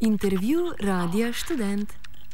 Intervju Radia Študent.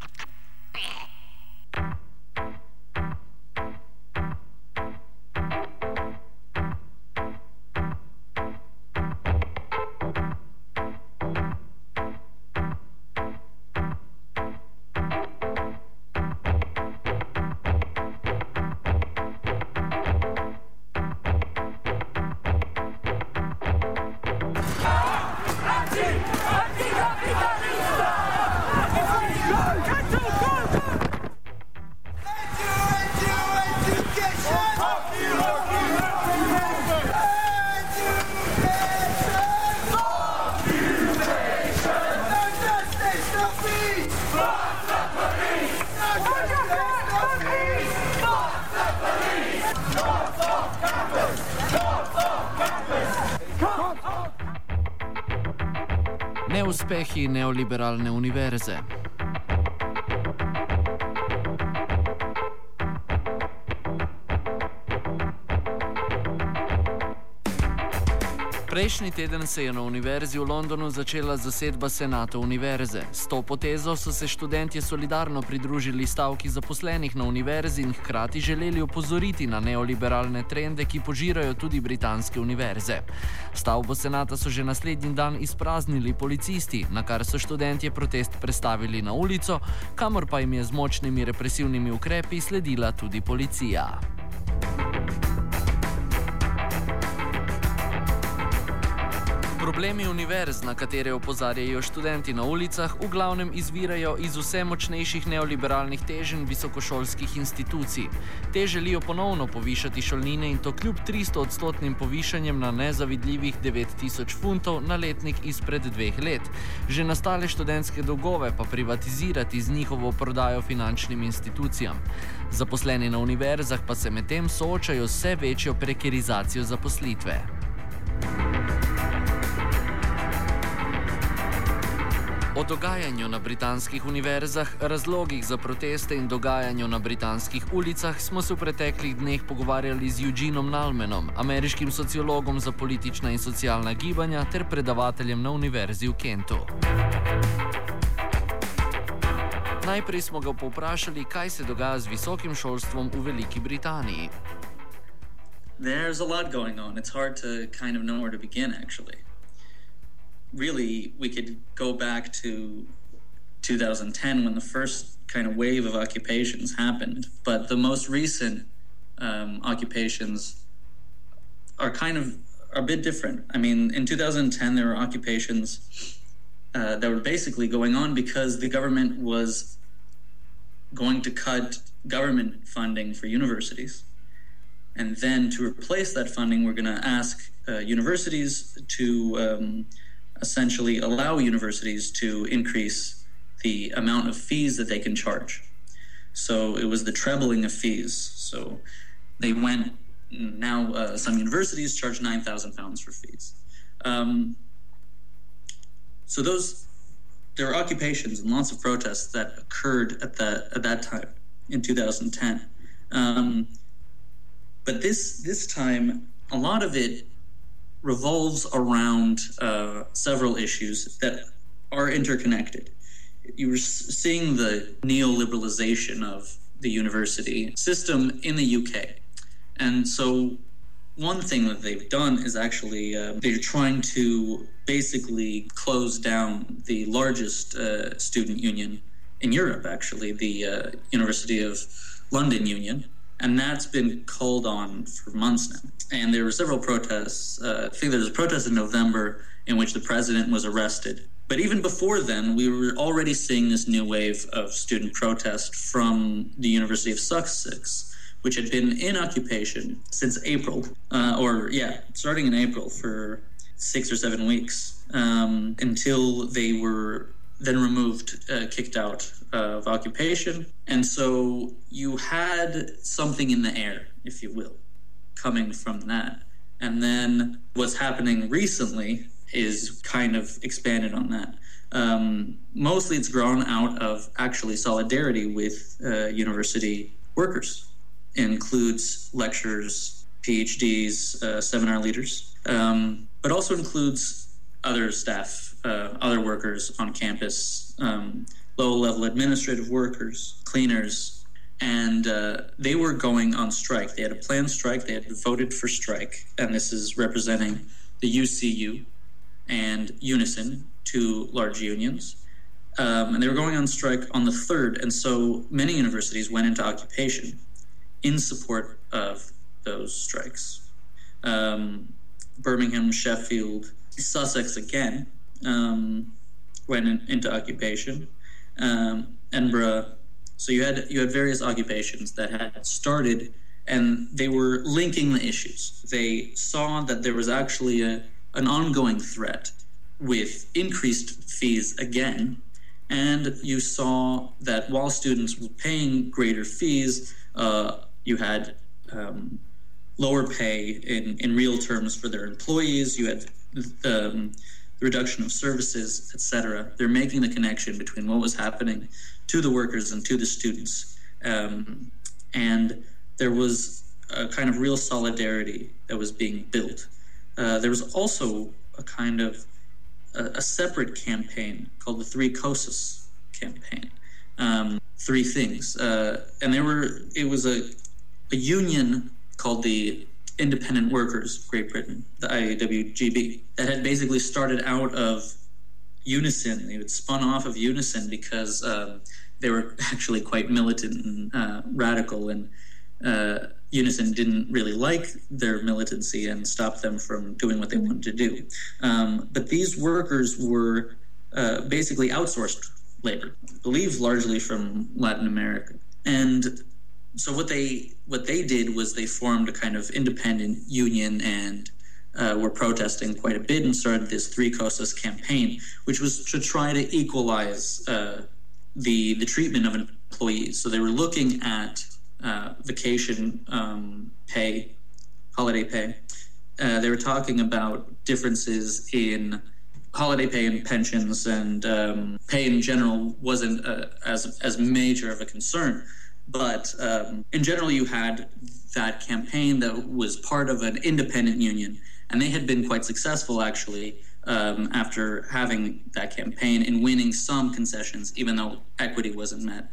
Neuspehi neoliberalne univerze. Prejšnji teden se je na univerzi v Londonu začela zasedba senata univerze. S to potezo so se študentje solidarno pridružili stavki zaposlenih na univerzi in hkrati želeli opozoriti na neoliberalne trende, ki požirajo tudi britanske univerze. Stavbo senata so že naslednji dan izpraznili policisti, na kar so študentje protest prestavili na ulico, kamor pa jim je z močnimi represivnimi ukrepi sledila tudi policija. Problemi univerz, na katere opozarjajo študenti na ulicah, v glavnem izvirajo iz vse močnejših neoliberalnih teženj visokošolskih institucij. Te želijo ponovno povišati šolnine in to kljub 300-odstotnim povišanjem na nezavidljivih 9000 funtov na letnik izpred 2 let. Že nastale študentske dolgove pa privatizirati z njihovo prodajo finančnim institucijam. Zaposleni na univerzah pa se medtem soočajo z vse večjo prekerizacijo zaposlitve. O dogajanju na britanskih univerzah, razlogih za proteste in dogajanju na britanskih ulicah smo se v preteklih dneh pogovarjali z Eugenom Nalmanom, ameriškim sociologom za politična in socialna gibanja ter predavateljem na univerzi v Kentu. Najprej smo ga povprašali, kaj se dogaja z visokim šolstvom v Veliki Britaniji. There's a lot going on. It's hard to kind of know where to begin, actually. Really, we could go back to 2010 when the first kind of wave of occupations happened, but the most recent occupations are a bit different. I mean, in 2010 there were occupations that were basically going on because the government was going to cut government funding for universities. And then to replace that funding, we're going to ask universities to essentially allow universities to increase the amount of fees that they can charge. So it was the trebling of fees. So they went, now some universities charge £9,000 for fees. So there were occupations and lots of protests that occurred at that time in 2010. But this time, a lot of it revolves around several issues that are interconnected. You were seeing the neoliberalization of the university system in the UK. And so one thing that they've done is actually they're trying to basically close down the largest student union in Europe, actually, the University of London Union. And that's been called on for months now. And there were several protests. I think there was a protest in November in which the president was arrested. But even before then, we were already seeing this new wave of student protest from the University of Sussex, which had been in occupation since April, starting in April for 6 or 7 weeks, until they were then removed, kicked out of occupation. And so you had something in the air, if you will, coming from that. And then what's happening recently is kind of expanded on that. Mostly it's grown out of actually solidarity with university workers. It includes lecturers, PhDs, seminar leaders, but also includes other staff other workers on campus, low-level administrative workers, cleaners, and they were going on strike. They had a planned strike. They had voted for strike, and this is representing the UCU and Unison, two large unions. And they were going on strike on the 3rd, and so many universities went into occupation in support of those strikes. Birmingham, Sheffield, Sussex again went into occupation. Edinburgh. So you had various occupations that had started, and they were linking the issues. They saw that there was actually an ongoing threat with increased fees again, and you saw that while students were paying greater fees, you had lower pay in real terms for their employees. You had the reduction of services, etc. They're making the connection between what was happening to the workers and to the students. And there was a kind of real solidarity that was being built. There was also a kind of a separate campaign called the Three COSAS campaign. Three things. And it was a union called the Independent Workers of Great Britain, the IWGB, that had basically started out of Unison. They had spun off of Unison because they were actually quite militant and radical, and Unison didn't really like their militancy and stopped them from doing what they wanted to do. But these workers were basically outsourced labor, I believe largely from Latin America. And so what they did was they formed a kind of independent union and were protesting quite a bit and started this Three COSAS campaign, which was to try to equalize the treatment of employees. So they were looking at vacation pay, holiday pay. They were talking about differences in holiday pay and pensions, and pay in general wasn't as major of a concern. But in general, you had that campaign that was part of an independent union, and they had been quite successful, actually, after having that campaign in winning some concessions, even though equity wasn't met.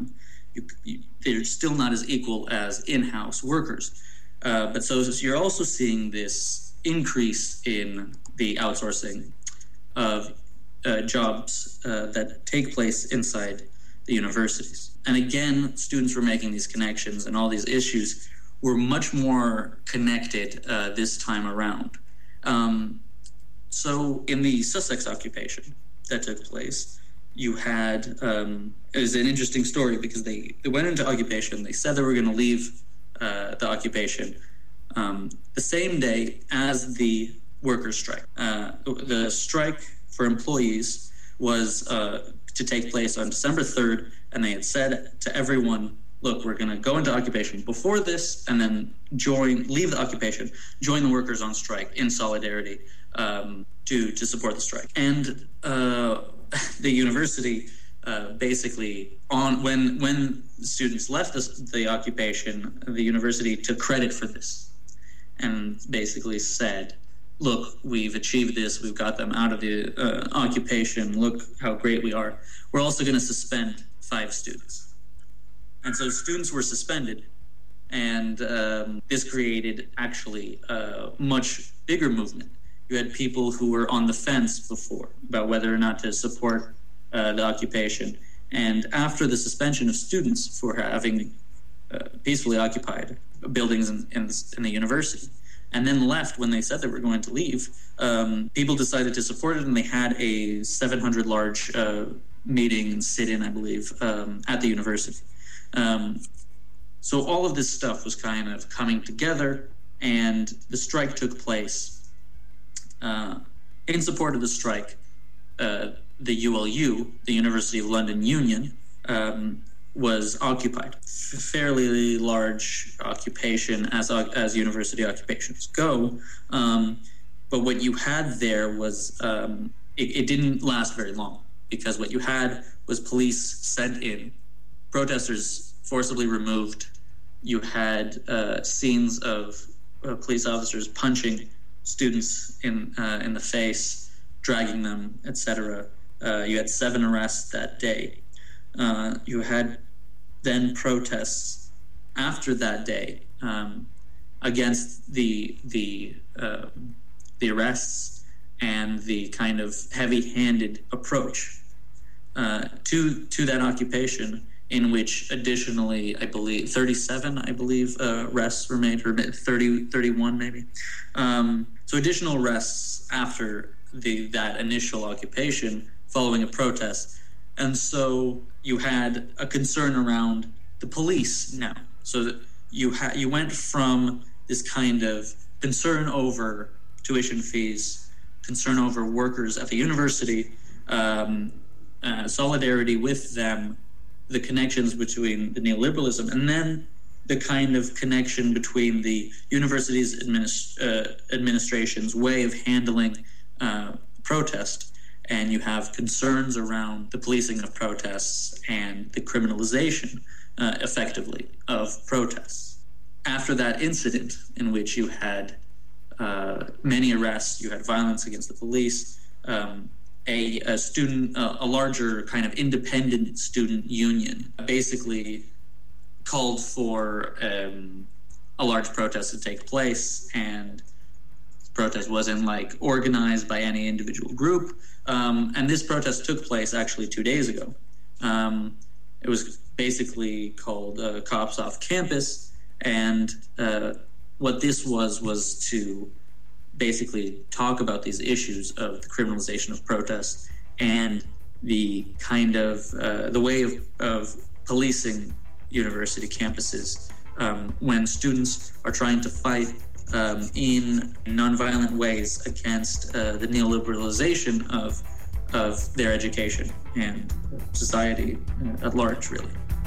They're still not as equal as in-house workers. But so you're also seeing this increase in the outsourcing of jobs that take place inside the universities. And again, students were making these connections, and all these issues were much more connected this time around. So in the Sussex occupation that took place, you had, it was an interesting story because they went into occupation. They said they were going to leave the occupation the same day as the workers' strike. The strike for employees was to take place on December 3rd, and they had said to everyone, look, we're going to go into occupation before this and then leave the occupation, join the workers on strike in solidarity to support the strike. And the university basically, when students left the occupation, the university took credit for this and basically said, look, we've achieved this. We've got them out of the occupation. Look how great we are. We're also going to suspend 5 students. And so students were suspended. And this created actually a much bigger movement. You had people who were on the fence before about whether or not to support the occupation. And after the suspension of students for having peacefully occupied buildings in the university, and then left when they said they were going to leave, people decided to support it, and they had a 700 large meeting and sit-in, I believe, at the university. So all of this stuff was kind of coming together, and the strike took place. In support of the strike, the ULU, the University of London Union, was occupied. Fairly large occupation as university occupations go. But what you had there was, it didn't last very long, because what you had was police sent in, protesters forcibly removed. You had scenes of police officers punching students in the face. dragging them, etc. You had 7 arrests that day. You had then protests after that day against the arrests and the kind of heavy-handed approach to that occupation, in which additionally, I believe, 37, arrests were made, or 31 maybe. So additional arrests after that initial occupation following a protest. And so you had a concern around the police now. So that you went from this kind of concern over tuition fees, concern over workers at the university, solidarity with them, the connections between the neoliberalism, and then the kind of connection between the university's administration's way of handling protest. And you have concerns around the policing of protests and the criminalization, effectively, of protests. After that incident, in which you had many arrests, you had violence against the police, a larger kind of independent student union basically called for a large protest to take place, and the protest wasn't organized by any individual group. And this protest took place actually 2 days ago. It was basically called Cops Off Campus, and what this was to basically talk about these issues of the criminalization of protests and the kind of the way of policing university campuses when students are trying to fight in nonviolent ways against the neoliberalization of their education and society at large, really.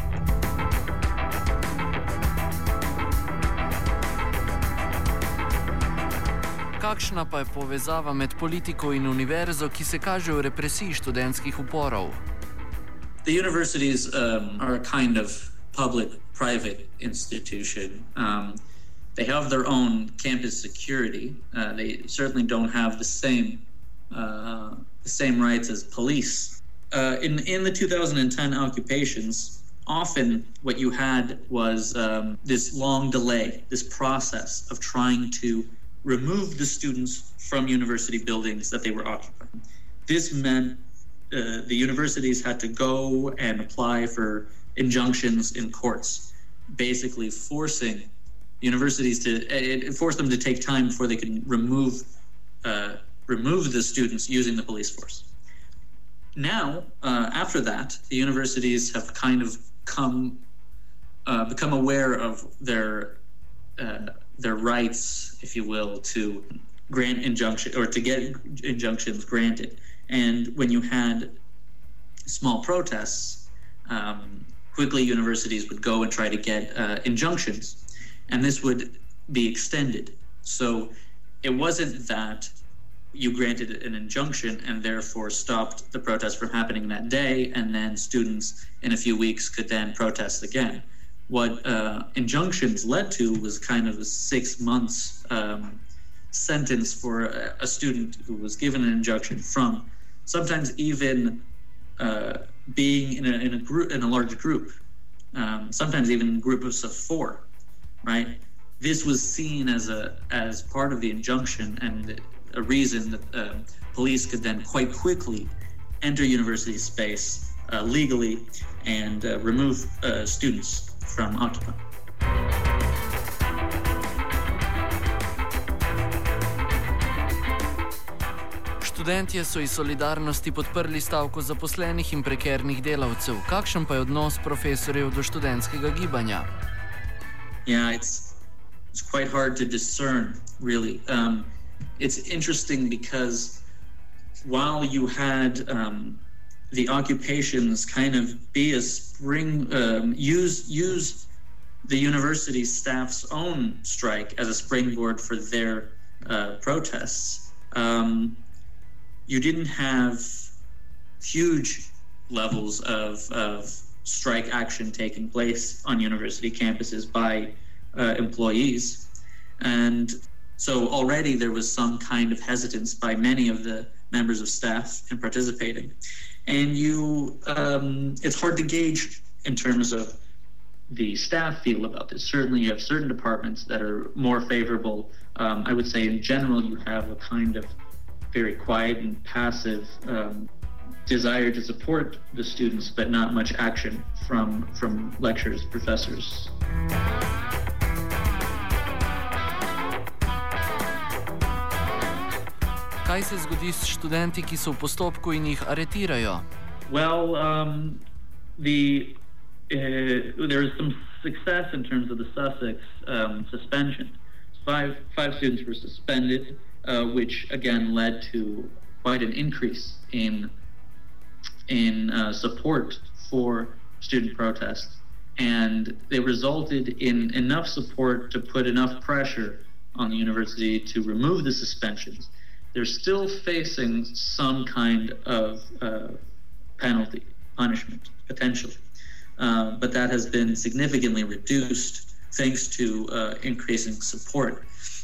Kakšna pa je povezava med politiko in univerzo, ki se kaže v represiji študentskih uporov? The universities are a kind of public-private institution. They have their own campus security. They certainly don't have the same rights as police. In the 2010 occupations, often what you had was this long delay, this process of trying to remove the students from university buildings that they were occupying. This meant the universities had to go and apply for injunctions in courts, basically forcing universities to force them to take time before they could remove the students using the police force. Now, after that, the universities have kind of become aware of their rights, if you will, to grant injunction or to get injunctions granted. And when you had small protests, quickly universities would go and try to get injunctions, and this would be extended. So it wasn't that you granted an injunction and therefore stopped the protest from happening that day, and then students in a few weeks could then protest again. What injunctions led to was kind of a 6 months sentence for a student who was given an injunction, from sometimes even being in a large group, sometimes even in groups of 4, right? This was seen as part of the injunction and a reason that police could then quite quickly enter university space legally and remove students from occupying. Študentje so iz solidarnosti podprli stavko zaposlenih in prekernih delavcev. Kakšen pa je odnos profesorjev do študentskega gibanja? Yeah, it's quite hard to discern, really. It's interesting because while you had the occupations kind of be a spring, use the university staff's own strike as a springboard for their protests. You didn't have huge levels of strike action taking place on university campuses by employees. And so already there was some kind of hesitance by many of the members of staff in participating. And it's hard to gauge in terms of the staff feel about this. Certainly you have certain departments that are more favorable. I would say in general you have a kind of very quiet and passive desire to support the students, but not much action from lecturers, professors. Kaj se zgodi s študenti, ki so v postopku in jih aretirajo? Well, there was some success in terms of the Sussex suspension. Five students were suspended, which again led to quite an increase in support for student protests, and they resulted in enough support to put enough pressure on the university to remove the suspensions. They're still facing some kind of punishment, potentially. But that has been significantly reduced thanks to increasing support.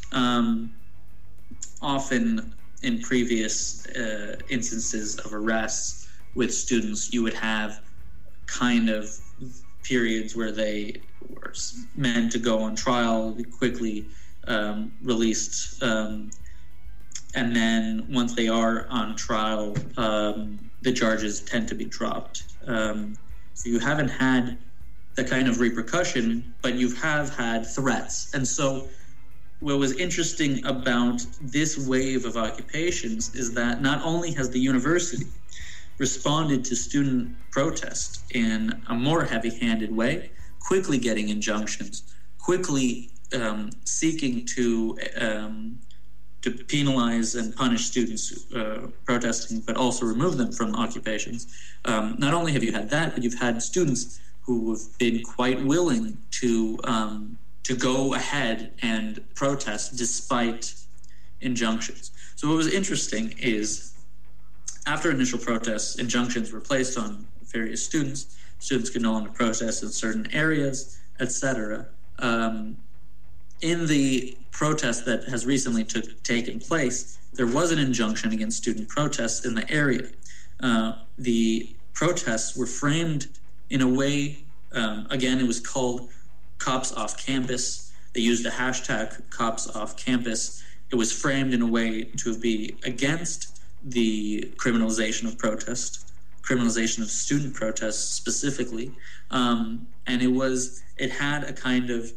Often in previous instances of arrests with students, you would have kind of periods where they were meant to go on trial, quickly released, and then once they are on trial, the charges tend to be dropped. So you haven't had the kind of repercussion, but you have had threats. And so what was interesting about this wave of occupations is that not only has the university responded to student protest in a more heavy-handed way, quickly getting injunctions, quickly seeking to penalize and punish students protesting, but also remove them from occupations. Not only have you had that, but you've had students who have been quite willing to go ahead and protest despite injunctions. So what was interesting is after initial protests, injunctions were placed on various students. Students could no longer protest in certain areas, etc. In the protest that has recently taken place, there was an injunction against student protests in the area. The protests were framed in a way, again, it was called Cops Off Campus. They used the hashtag Cops Off Campus. It was framed in a way to be against the criminalization of protest, criminalization of student protests specifically. And it had a kind of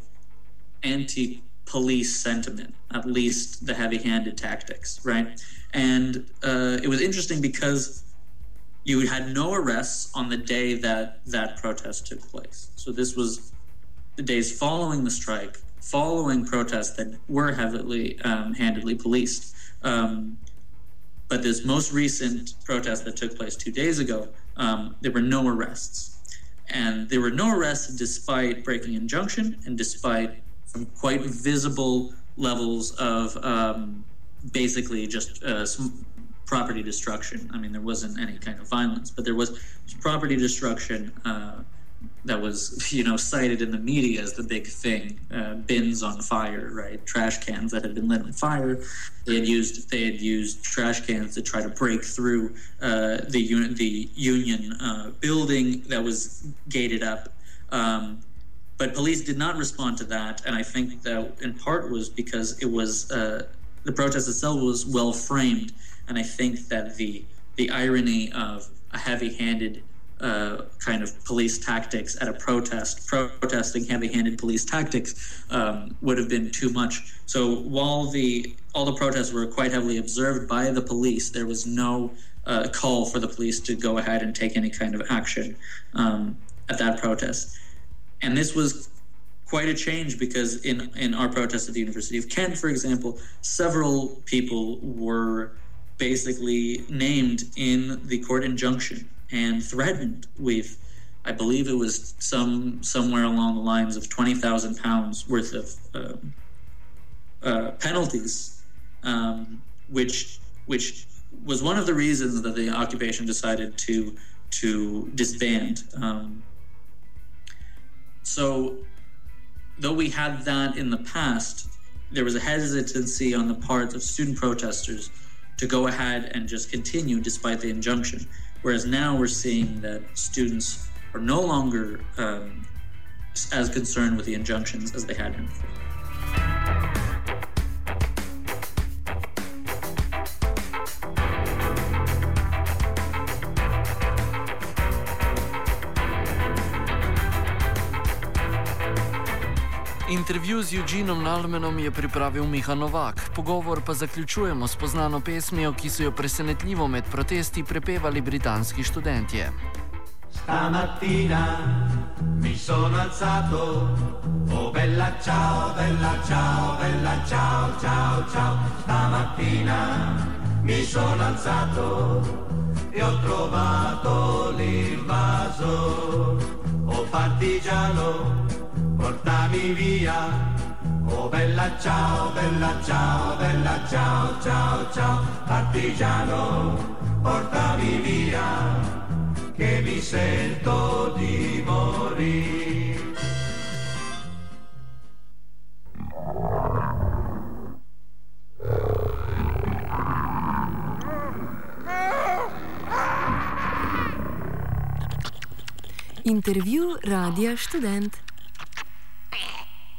anti-police sentiment, at least the heavy-handed tactics, right? And it was interesting because you had no arrests on the day that protest took place. So this was the days following the strike, following protests that were heavily handedly policed. But this most recent protest that took place 2 days ago, there were no arrests. And there were no arrests despite breaking injunction and despite some quite visible levels of basically just property destruction. I mean, there wasn't any kind of violence, but there was property destruction that was, cited in the media as the big thing. Bins on fire, right? Trash cans that had been lit on fire. They had used trash cans to try to break through the union building that was gated up. But police did not respond to that, and I think that in part was because it was the protest itself was well framed, and I think that the irony of a heavy-handed kind of police tactics at a protesting heavy-handed police tactics would have been too much. So while all the protests were quite heavily observed by the police, there was no call for the police to go ahead and take any kind of action at that protest. And this was quite a change because in our protest at the University of Kent, for example, several people were basically named in the court injunction and threatened with, I believe it was somewhere along the lines of £20,000 worth of penalties, which was one of the reasons that the occupation decided to disband. So though we had that in the past, there was a hesitancy on the part of student protesters to go ahead and just continue despite the injunction. Whereas now we're seeing that students are no longer as concerned with the injunctions as they had been before. Intervju z Eugenom Nalmenom je pripravil Miha Novak. Pogovor pa zaključujemo s poznano pesmijo, ki so jo presenetljivo med protesti prepevali britanski študentje. Stamattina mi sono alzato, oh bella ciao, bella ciao, bella ciao, ciao, ciao. Stamattina mi sono alzato e ho trovato l'invaso, oh partigiano, portami via, oh bella ciao, bella ciao, bella ciao, ciao, ciao, partigiano, portami via, che mi sento di morire. Intervju Radia Študent.